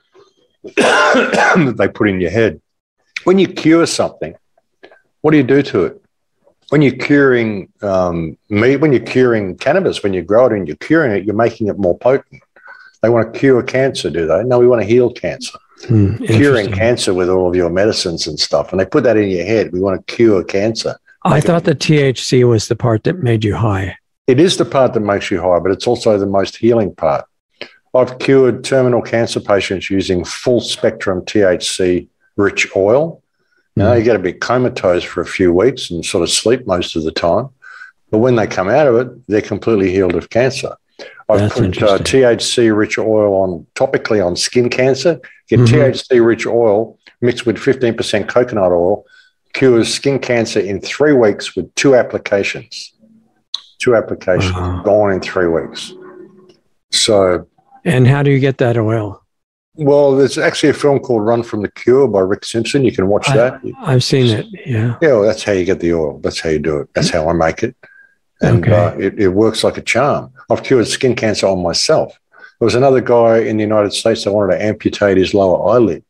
[SPEAKER 4] that they put in your head. When you cure something, what do you do to it? When you're curing meat, when you're curing cannabis, when you grow it and you're curing it, you're making it more potent. They want to cure cancer, do they? No, we want to heal cancer. Curing cancer with all of your medicines and stuff. And they put that in your head. We want to cure cancer.
[SPEAKER 5] I thought the THC was the part that made you high.
[SPEAKER 4] It is the part that makes you high, but it's also the most healing part. I've cured terminal cancer patients using full spectrum THC-rich oil. You get a bit comatose for a few weeks and sort of sleep most of the time. But when they come out of it, they're completely healed of cancer. I've put THC-rich oil topically on skin cancer. Get THC-rich oil mixed with 15% coconut oil, cures skin cancer in 3 weeks with 2 applications. 2 applications, gone in 3 weeks. So...
[SPEAKER 5] And how do you get that oil?
[SPEAKER 4] Well, there's actually a film called Run from the Cure by Rick Simpson. You can watch that.
[SPEAKER 5] I've seen it, yeah.
[SPEAKER 4] Yeah, well, that's how you get the oil. That's how you do it. That's how I make it. And it works like a charm. I've cured skin cancer on myself. There was another guy in the United States that wanted to amputate his lower eyelid.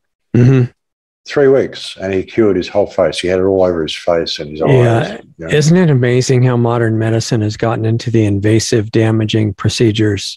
[SPEAKER 4] 3 weeks, and he cured his whole face. He had it all over his face and his eyes.
[SPEAKER 5] Isn't it amazing how modern medicine has gotten into the invasive, damaging procedures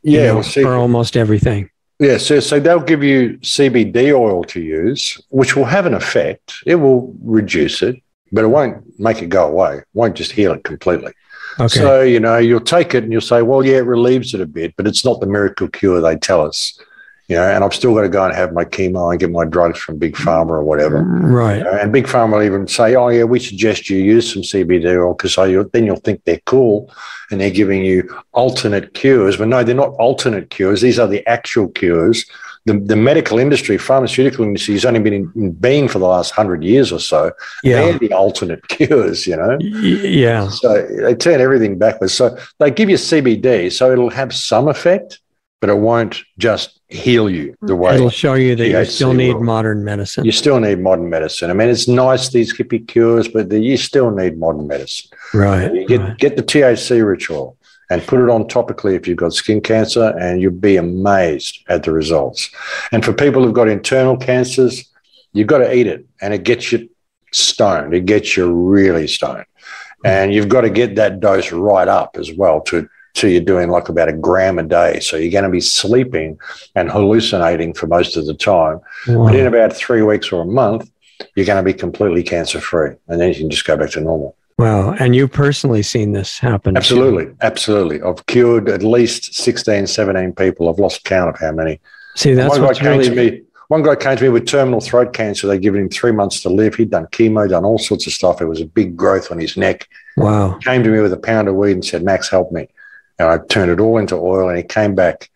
[SPEAKER 5] for almost everything?
[SPEAKER 4] Yeah, so they'll give you CBD oil to use, which will have an effect. It will reduce it, but it won't make it go away. It won't just heal it completely. Okay. So, you'll take it and you'll say, well, yeah, it relieves it a bit, but it's not the miracle cure they tell us. And I've still got to go and have my chemo and get my drugs from Big Pharma or whatever.
[SPEAKER 5] Right.
[SPEAKER 4] And Big Pharma will even say, oh, yeah, we suggest you use some CBD oil because then you'll think they're cool and they're giving you alternate cures. But no, they're not alternate cures. These are the actual cures. The medical industry, pharmaceutical industry has only been in being for the last 100 years or so. Yeah. They're the alternate cures,
[SPEAKER 5] Yeah.
[SPEAKER 4] So they turn everything backwards. So they give you CBD, so it'll have some effect, but it won't just heal you the way.
[SPEAKER 5] It'll show you that you still need modern medicine.
[SPEAKER 4] You still need modern medicine. I mean, it's nice, these hippie cures, but you still need modern medicine.
[SPEAKER 5] Right.
[SPEAKER 4] You get the THC ritual and put it on topically if you've got skin cancer, and you'll be amazed at the results. And for people who've got internal cancers, you've got to eat it, and it gets you stoned. It gets you really stoned. And you've got to get that dose right up as well to you're doing like about 1 gram a day. So you're going to be sleeping and hallucinating for most of the time. Wow. But in about 3 weeks or a month, you're going to be completely cancer-free, and then you can just go back to normal.
[SPEAKER 5] Wow. And you've personally seen this happen?
[SPEAKER 4] Absolutely. Absolutely. I've cured at least 16, 17 people. I've lost count of how many.
[SPEAKER 5] See, that's what's really...
[SPEAKER 4] One guy came to me with terminal throat cancer. They'd given him 3 months to live. He'd done chemo, done all sorts of stuff. It was a big growth on his neck.
[SPEAKER 5] Wow.
[SPEAKER 4] He came to me with a pound of weed and said, Max, help me. And I turned it all into oil, and he came back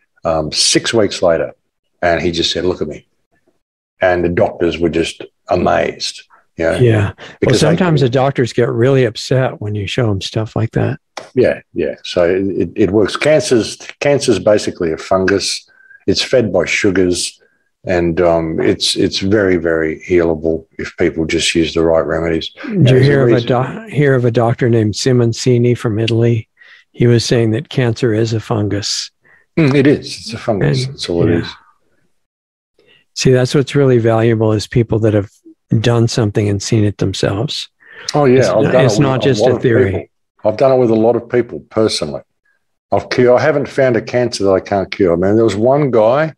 [SPEAKER 4] 6 weeks later, and he just said, look at me. And the doctors were just amazed.
[SPEAKER 5] Yeah. Well, sometimes the doctors get really upset when you show them stuff like that.
[SPEAKER 4] Yeah. So it works. Cancer's basically a fungus. It's fed by sugars, and it's very, very healable if people just use the right remedies.
[SPEAKER 5] Did you hear of a doctor named Simoncini from Italy? He was saying that cancer is a fungus.
[SPEAKER 4] It is. It's a fungus. That's all it is.
[SPEAKER 5] See, that's what's really valuable is people that have done something and seen it themselves.
[SPEAKER 4] Oh yeah,
[SPEAKER 5] it's not just a theory.
[SPEAKER 4] I've done it with a lot of people personally. I haven't found a cancer that I can't cure. I mean, there was one guy,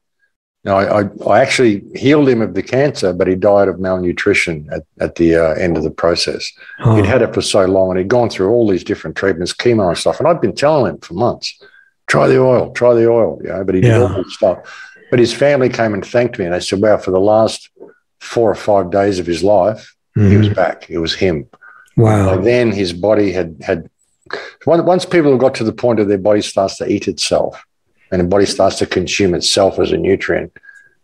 [SPEAKER 4] I actually healed him of the cancer, but he died of malnutrition at the end of the process. Oh. He'd had it for so long, and he'd gone through all these different treatments, chemo and stuff. And I'd been telling him for months, try the oil, but he did all that stuff. But his family came and thanked me, and they said, wow, for the last 4 or 5 days of his life, he was back. It was him.
[SPEAKER 5] Wow.
[SPEAKER 4] And then his body had once people have got to the point where their body starts to eat itself and the body starts to consume itself as a nutrient,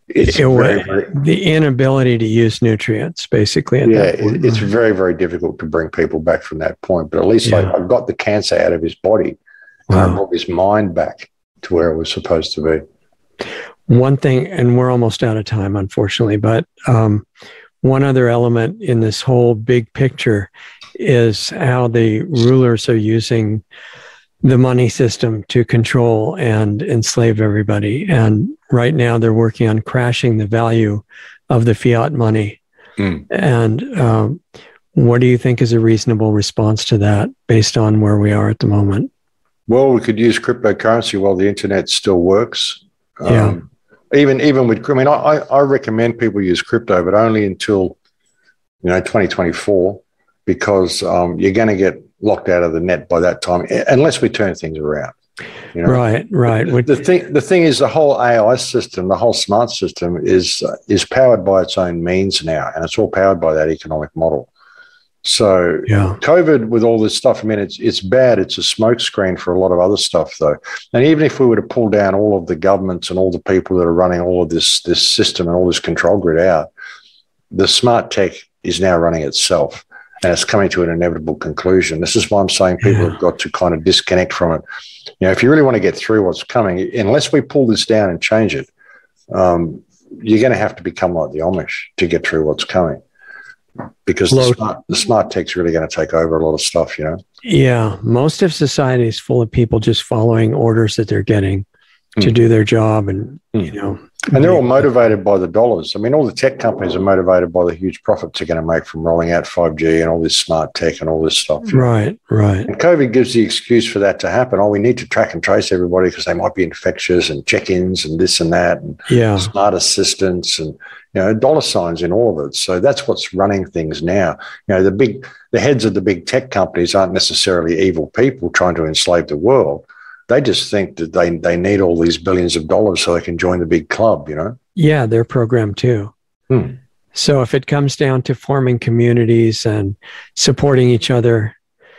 [SPEAKER 5] the inability to use nutrients, basically.
[SPEAKER 4] It's very, very difficult to bring people back from that point. But at least I got the cancer out of his body. Wow. And I brought his mind back to where it was supposed to be.
[SPEAKER 5] One thing, and we're almost out of time, unfortunately, but one other element in this whole big picture is how the rulers are using the money system to control and enslave everybody. And right now they're working on crashing the value of the fiat money. And what do you think is a reasonable response to that based on where we are at the moment?
[SPEAKER 4] Well, we could use cryptocurrency while the internet still works. Even with, I mean, I recommend people use crypto, but only until, 2024, because you're going to get locked out of the net by that time, unless we turn things around.
[SPEAKER 5] Right.
[SPEAKER 4] The thing is, the whole AI system, the whole smart system is powered by its own means now, and it's all powered by that economic model. So COVID with all this stuff, I mean, it's bad. It's a smokescreen for a lot of other stuff, though. And even if we were to pull down all of the governments and all the people that are running all of this system and all this control grid out, the smart tech is now running itself, and it's coming to an inevitable conclusion. This is why I'm saying people have got to kind of disconnect from it. If you really want to get through what's coming, unless we pull this down and change it, you're going to have to become like the Amish to get through what's coming. Because the smart tech's really going to take over a lot of stuff,
[SPEAKER 5] Yeah, most of society is full of people just following orders that they're getting to do their job, and
[SPEAKER 4] and they're all motivated by the dollars. I mean, all the tech companies are motivated by the huge profits they're going to make from rolling out 5G and all this smart tech and all this stuff.
[SPEAKER 5] Right.
[SPEAKER 4] And COVID gives the excuse for that to happen. Oh, we need to track and trace everybody because they might be infectious, and check-ins and this and that, and smart assistants and dollar signs in all of it. So that's what's running things now. The heads of the big tech companies aren't necessarily evil people trying to enslave the world. They just think that they need all these billions of dollars so they can join the big club,
[SPEAKER 5] Yeah, they're programmed too. So if it comes down to forming communities and supporting each other,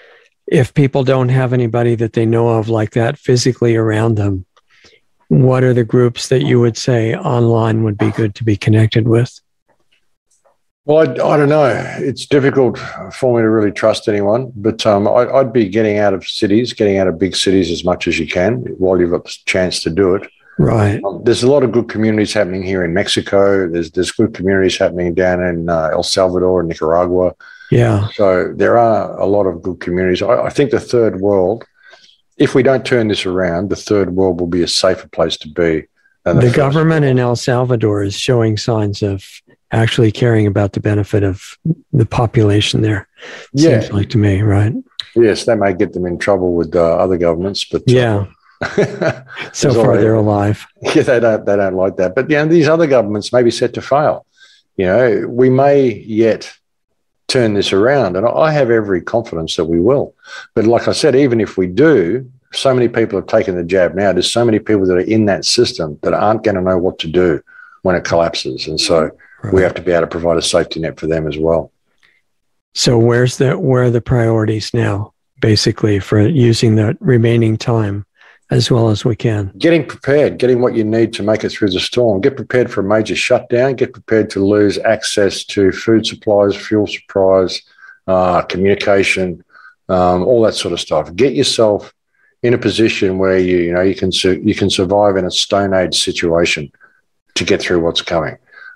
[SPEAKER 5] if people don't have anybody that they know of like that physically around them, what are the groups that you would say online would be good to be connected with?
[SPEAKER 4] Well, I don't know. It's difficult for me to really trust anyone, but I'd be getting out of big cities as much as you can while you've got the chance to do it.
[SPEAKER 5] Right.
[SPEAKER 4] There's a lot of good communities happening here in Mexico. There's good communities happening down in El Salvador and Nicaragua.
[SPEAKER 5] Yeah.
[SPEAKER 4] So there are a lot of good communities. I think the third world, if we don't turn this around, the third world will be a safer place to be than the
[SPEAKER 5] government in El Salvador is showing signs of actually caring about the benefit of the population there. Seems like to me, right?
[SPEAKER 4] Yes, that may get them in trouble with other governments, but
[SPEAKER 5] so far they're alive.
[SPEAKER 4] Yeah, they don't like that. But these other governments may be set to fail. We may yet turn this around, and I have every confidence that we will. But like I said, even if we do, so many people have taken the jab now. There's so many people that are in that system that aren't going to know what to do when it collapses, and so we have to be able to provide a safety net for them as well.
[SPEAKER 5] So where are the priorities now, basically, for using the remaining time as well as we can? Getting
[SPEAKER 4] prepared, getting what you need to make it through the storm. Get prepared for a major shutdown. Get prepared to lose access to food supplies, fuel supplies, communication, all that sort of stuff. Get yourself in a position where you can survive in a Stone Age situation to get through what's coming.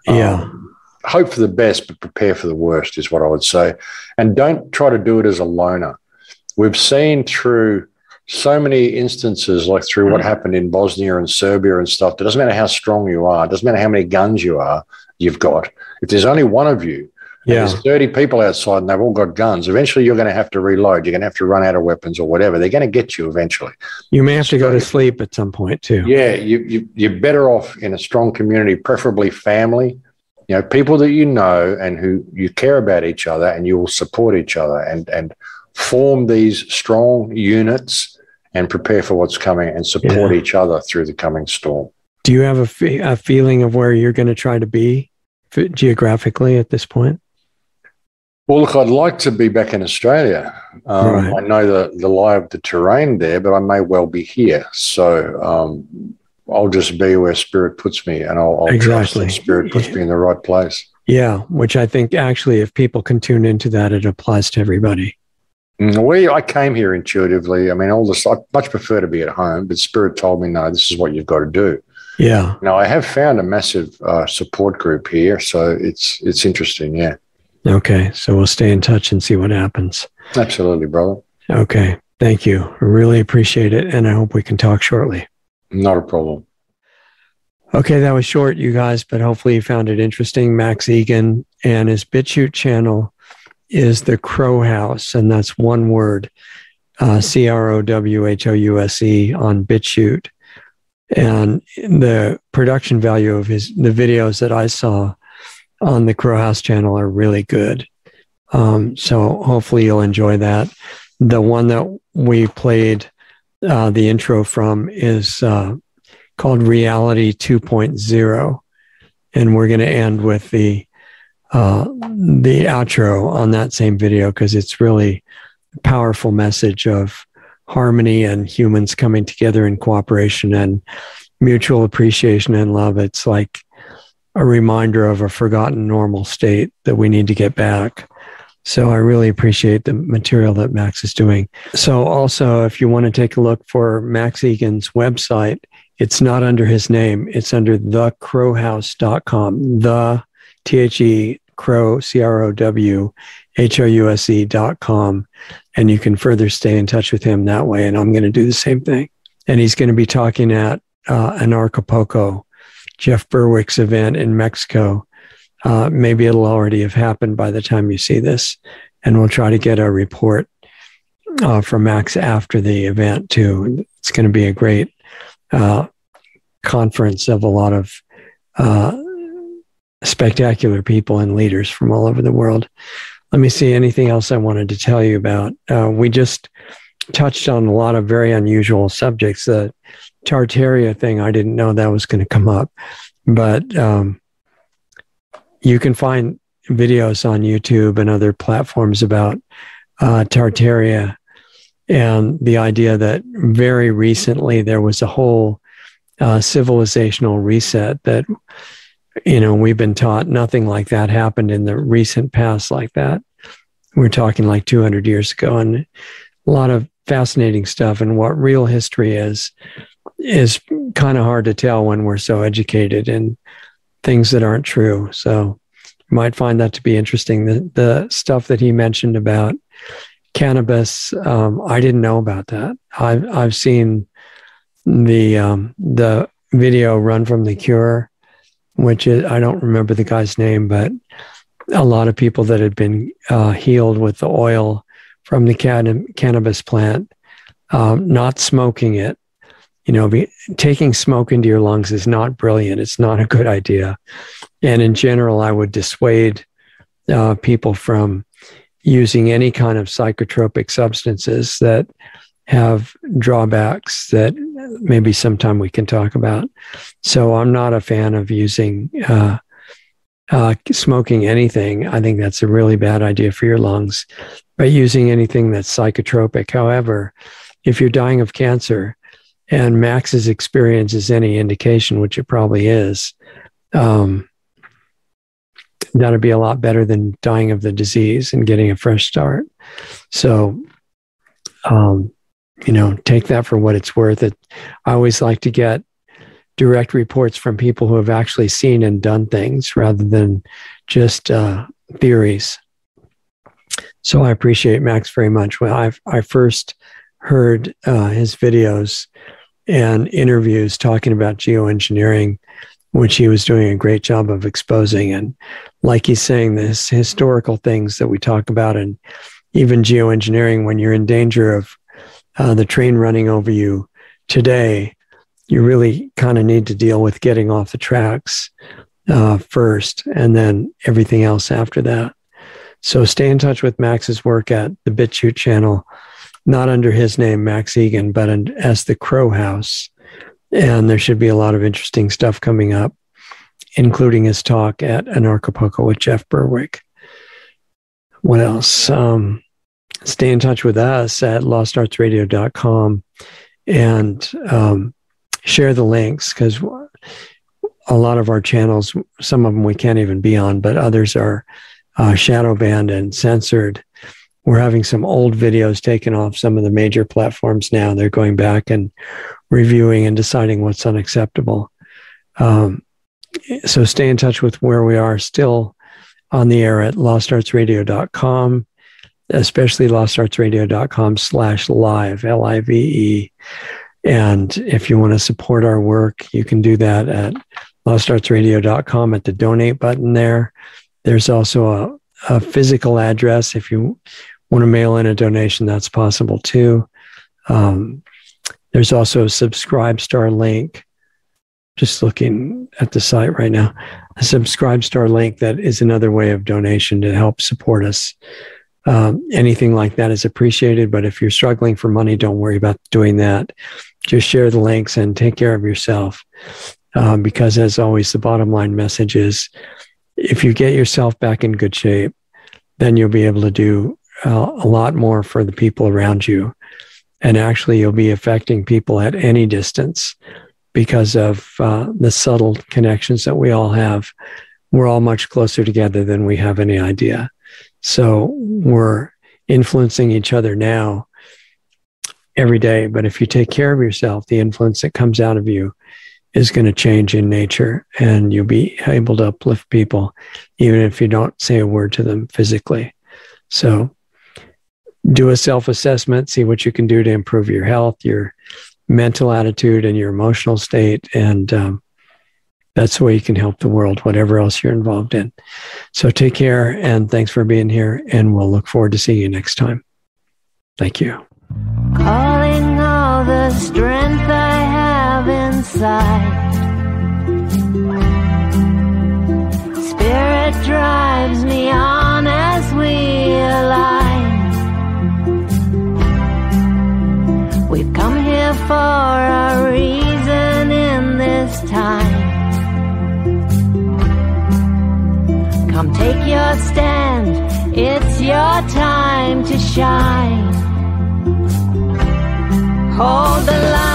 [SPEAKER 4] Hope for the best, but prepare for the worst is what I would say. And don't try to do it as a loner. We've seen through so many instances, like through what happened in Bosnia and Serbia and stuff, it doesn't matter how strong you are, it doesn't matter how many guns you've got. If there's only one of you
[SPEAKER 5] Yeah.
[SPEAKER 4] There's 30 people outside and they've all got guns. Eventually, you're going to have to reload. You're going to have to run out of weapons or whatever. They're going to get you eventually.
[SPEAKER 5] You may have to go to sleep at some point too.
[SPEAKER 4] Yeah, you're better off in a strong community, preferably family, people that you know and who you care about each other, and you will support each other and form these strong units and prepare for what's coming and support each other through the coming storm.
[SPEAKER 5] Do you have a feeling of where you're going to try to be geographically at this point?
[SPEAKER 4] Well, look, I'd like to be back in Australia.
[SPEAKER 5] Right.
[SPEAKER 4] I know the lie of the terrain there, but I may well be here. So I'll just be where Spirit puts me, and I'll trust that Spirit puts me in the right place.
[SPEAKER 5] Yeah, which I think actually, if people can tune into that, it applies to everybody.
[SPEAKER 4] I came here intuitively. I mean, I much prefer to be at home, but Spirit told me, no, this is what you've got to do.
[SPEAKER 5] Yeah.
[SPEAKER 4] Now, I have found a massive support group here, so it's interesting, yeah.
[SPEAKER 5] Okay, so we'll stay in touch and see what happens.
[SPEAKER 4] Absolutely, brother.
[SPEAKER 5] Okay, thank you. I really appreciate it, and I hope we can talk shortly.
[SPEAKER 4] Not a problem.
[SPEAKER 5] Okay, that was short, you guys, but hopefully you found it interesting. Max Igan, and his BitChute channel is the Crow House, and that's one word, CROWHOUSE on BitChute. And the production value of the videos that I saw on the Crow House channel are really good. So hopefully you'll enjoy that. The one that we played the intro from is called Reality 2.0. And we're going to end with the outro on that same video, because it's really a powerful message of harmony and humans coming together in cooperation and mutual appreciation and love. It's like a reminder of a forgotten normal state that we need to get back. So I really appreciate the material that Max is doing. So also, if you want to take a look for Max Igan's website, it's not under his name. It's under thecrowhouse.com, the THE Crow, CROWHOUSE.com. And you can further stay in touch with him that way. And I'm going to do the same thing. And he's going to be talking at Anarchapulco, Jeff Berwick's event in Mexico. Maybe it'll already have happened by the time you see this. And we'll try to get a report from Max after the event too. It's going to be a great conference of a lot of spectacular people and leaders from all over the world. Let me see, anything else I wanted to tell you about. We just touched on a lot of very unusual subjects. The Tartaria thing, I didn't know that was going to come up. But you can find videos on YouTube and other platforms about Tartaria, and the idea that very recently there was a whole civilizational reset that, we've been taught nothing like that happened in the recent past like that. We're talking like 200 years ago, and a lot of fascinating stuff. And what real history is kind of hard to tell when we're so educated in things that aren't true. So you might find that to be interesting. The stuff that he mentioned about cannabis, I didn't know about that. I've seen the video Run from the Cure, which is, I don't remember the guy's name, but a lot of people that had been healed with the oil from the cannabis plant, not smoking it. Taking smoke into your lungs is not brilliant. It's not a good idea. And in general, I would dissuade people from using any kind of psychotropic substances that have drawbacks that maybe sometime we can talk about. So I'm not a fan of using smoking anything. I think that's a really bad idea for your lungs. But using anything that's psychotropic. However, if you're dying of cancer, and Max's experience is any indication, which it probably is, that'd be a lot better than dying of the disease and getting a fresh start. So, take that for what it's worth. I always like to get direct reports from people who have actually seen and done things rather than just theories. So I appreciate Max very much. Well, I first heard his videos and interviews talking about geoengineering which he was doing a great job of exposing. And like he's saying, this historical things that we talk about, and even geoengineering, when you're in danger of the train running over you today, you really kind of need to deal with getting off the tracks first, and then everything else after that. So stay in touch with Max's work at the BitChute channel, not under his name, Max Igan, but as the Crow House. And there should be a lot of interesting stuff coming up, including his talk at Anarchapulco with Jeff Berwick. What else? Stay in touch with us at lostartsradio.com and share the links, because a lot of our channels, some of them we can't even be on, but others are shadow banned and censored. We're having some old videos taken off some of the major platforms now. They're going back and reviewing and deciding what's unacceptable. So stay in touch with where we are still on the air at lostartsradio.com, especially lostartsradio.com/live, LIVE. And if you want to support our work, you can do that at lostartsradio.com at the donate button there. There's also a physical address. If you want to mail in a donation, that's possible too. There's also a Subscribestar link. Just looking at the site right now. A Subscribestar link that is another way of donation to help support us. Anything like that is appreciated, but if you're struggling for money, don't worry about doing that. Just share the links and take care of yourself. Because as always, the bottom line message is, if you get yourself back in good shape, then you'll be able to do a lot more for the people around you. And actually, you'll be affecting people at any distance because of the subtle connections that we all have. We're all much closer together than we have any idea. So we're influencing each other now every day. But if you take care of yourself, the influence that comes out of you is going to change in nature, and you'll be able to uplift people, even if you don't say a word to them physically. So do a self-assessment, see what you can do to improve your health, your mental attitude, and your emotional state. And that's the way you can help the world, whatever else you're involved in. So take care, and thanks for being here, and we'll look forward to seeing you next time. Thank you.
[SPEAKER 6] Calling all the strength I have inside. Spirit drives me on as we align. We've come here for a reason in this time. Come take your stand, it's your time to shine. Hold the line.